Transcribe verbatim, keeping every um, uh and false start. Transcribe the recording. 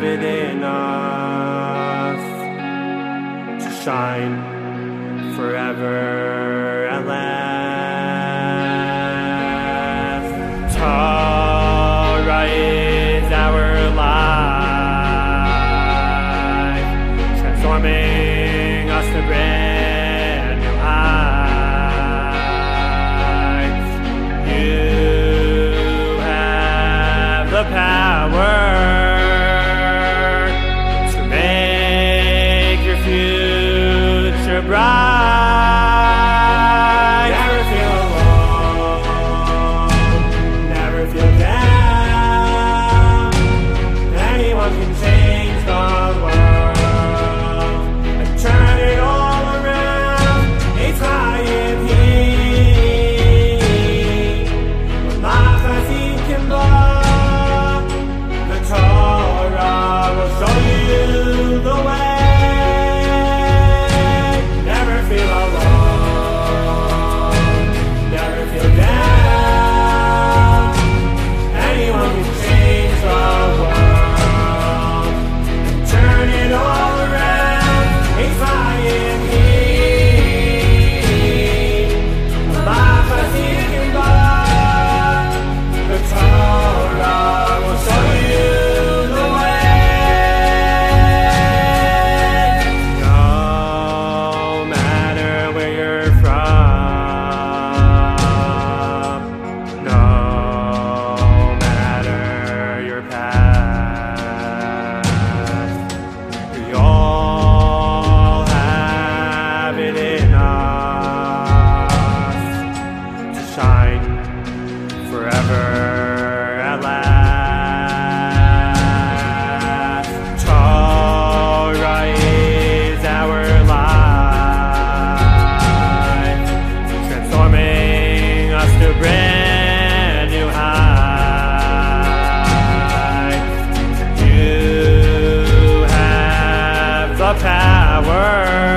have it in us to shine forever at last. Torah is our life, transforming us to brand new heights. You have the power to make your future bright. Never feel alone, never feel down. Anyone can change the world and turn it all around. It's high in here, Machazim can blow. The Torah will show you the way. Never feel alone, never feel down. Anyone can change the world and turn it all around. It's high in here, Machazim can blow. The Torah will show you the way. No matter where you're from, no matter your past, we all have it in us to shine forever at last. Torah is our life, transforming us to brand new heights. You have the power